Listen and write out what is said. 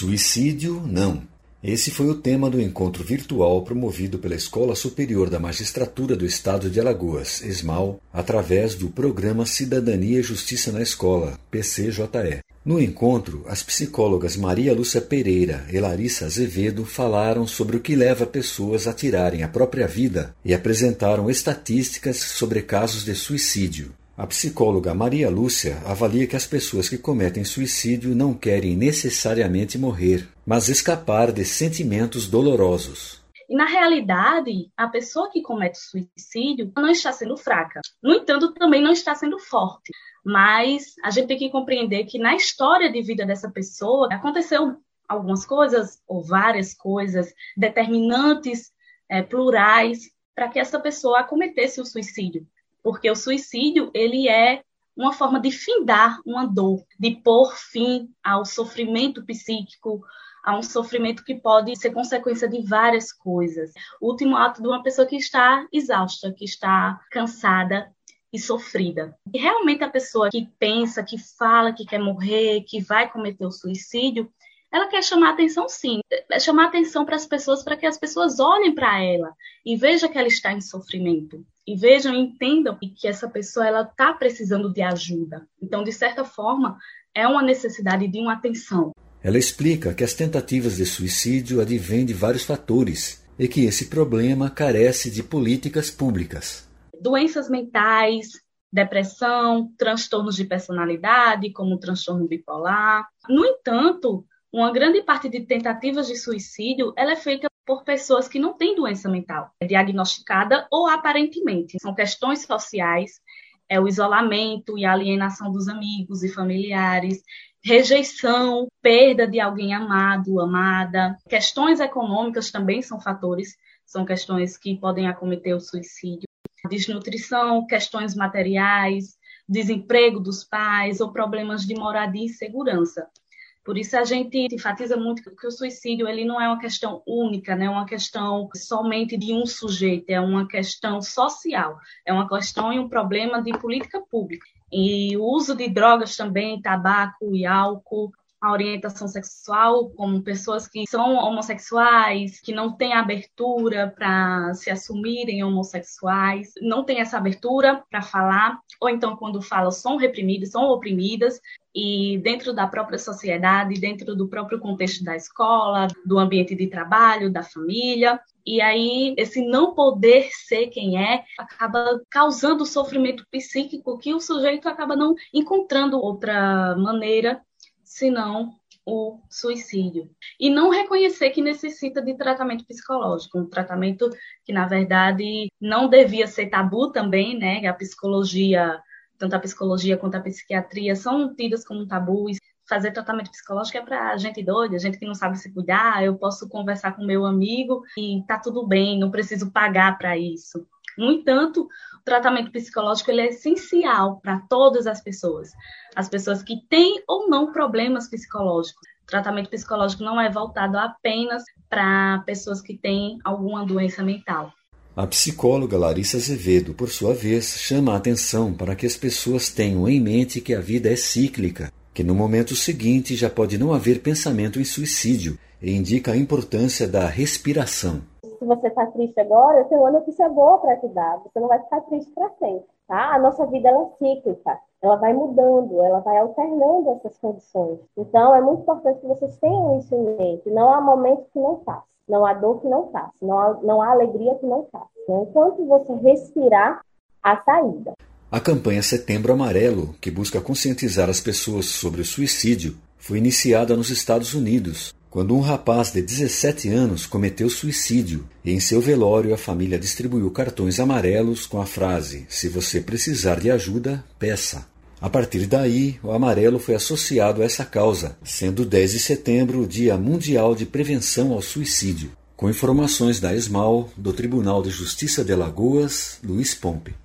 Suicídio, não. Esse foi o tema do encontro virtual promovido pela Escola Superior da Magistratura do Estado de Alagoas, ESMAL, através do Programa Cidadania e Justiça na Escola, PCJE. No encontro, as psicólogas Maria Lúcia Pereira e Larissa Azevedo falaram sobre o que leva pessoas a tirarem a própria vida e apresentaram estatísticas sobre casos de suicídio. A psicóloga Maria Lúcia avalia que as pessoas que cometem suicídio não querem necessariamente morrer, mas escapar de sentimentos dolorosos. E, na realidade, a pessoa que comete suicídio não está sendo fraca. No entanto, também não está sendo forte. Mas a gente tem que compreender que na história de vida dessa pessoa aconteceu algumas coisas, ou várias coisas, determinantes, plurais, para que essa pessoa cometesse o suicídio. Porque o suicídio, ele é uma forma de findar uma dor, de pôr fim ao sofrimento psíquico, a um sofrimento que pode ser consequência de várias coisas. O último ato de uma pessoa que está exausta, que está cansada e sofrida. E realmente a pessoa que pensa, que fala que quer morrer, que vai cometer o suicídio, ela quer chamar atenção, sim. Chamar atenção para as pessoas, para que as pessoas olhem para ela e vejam que ela está em sofrimento. E vejam e entendam que essa pessoa está precisando de ajuda. Então, de certa forma, é uma necessidade de uma atenção. Ela explica que as tentativas de suicídio advêm de vários fatores e que esse problema carece de políticas públicas. Doenças mentais, depressão, transtornos de personalidade, como o transtorno bipolar. No entanto, uma grande parte de tentativas de suicídio ela é feita por pessoas que não têm doença mental, diagnosticada ou aparentemente. São questões sociais, o isolamento e a alienação dos amigos e familiares, rejeição, perda de alguém amado, amada. Questões econômicas também são fatores, são questões que podem acometer o suicídio. Desnutrição, questões materiais, desemprego dos pais ou problemas de moradia e segurança. Por isso a gente enfatiza muito que o suicídio ele não é uma questão única, não é uma questão somente de um sujeito, é uma questão social, é uma questão e um problema de política pública. E o uso de drogas também, tabaco e álcool, a orientação sexual, como pessoas que são homossexuais, que não têm abertura para se assumirem homossexuais, não têm essa abertura para falar, ou então quando falam são reprimidas, são oprimidas, e dentro da própria sociedade, dentro do próprio contexto da escola, do ambiente de trabalho, da família. E aí, esse não poder ser quem é, acaba causando sofrimento psíquico que o sujeito acaba não encontrando outra maneira senão o suicídio. E não reconhecer que necessita de tratamento psicológico, um tratamento que, na verdade, não devia ser tabu também, né? A psicologia, tanto a psicologia quanto a psiquiatria, são tidas como tabus. Fazer tratamento psicológico é para gente doida, gente que não sabe se cuidar. Eu posso conversar com meu amigo e tá tudo bem, não preciso pagar para isso. No entanto, o tratamento psicológico ele é essencial para todas as pessoas que têm ou não problemas psicológicos. O tratamento psicológico não é voltado apenas para pessoas que têm alguma doença mental. A psicóloga Larissa Azevedo, por sua vez, chama a atenção para que as pessoas tenham em mente que a vida é cíclica, que no momento seguinte já pode não haver pensamento em suicídio, e indica a importância da respiração. Se você está triste agora, eu tenho uma notícia boa para te dar. Você não vai ficar triste para sempre, tá? A nossa vida ela é cíclica. Ela vai mudando, ela vai alternando essas condições. Então, é muito importante que vocês tenham isso em mente. Não há momento que não passe. Não há dor que não passe. Não há alegria que não passe. Então, enquanto você respirar, há saída. A campanha Setembro Amarelo, que busca conscientizar as pessoas sobre o suicídio, foi iniciada nos Estados Unidos, quando um rapaz de 17 anos cometeu suicídio e em seu velório a família distribuiu cartões amarelos com a frase "Se você precisar de ajuda, peça". A partir daí, o amarelo foi associado a essa causa, sendo 10 de setembro o Dia Mundial de Prevenção ao Suicídio. Com informações da ESMAL, do Tribunal de Justiça de Alagoas, Luiz Pompe.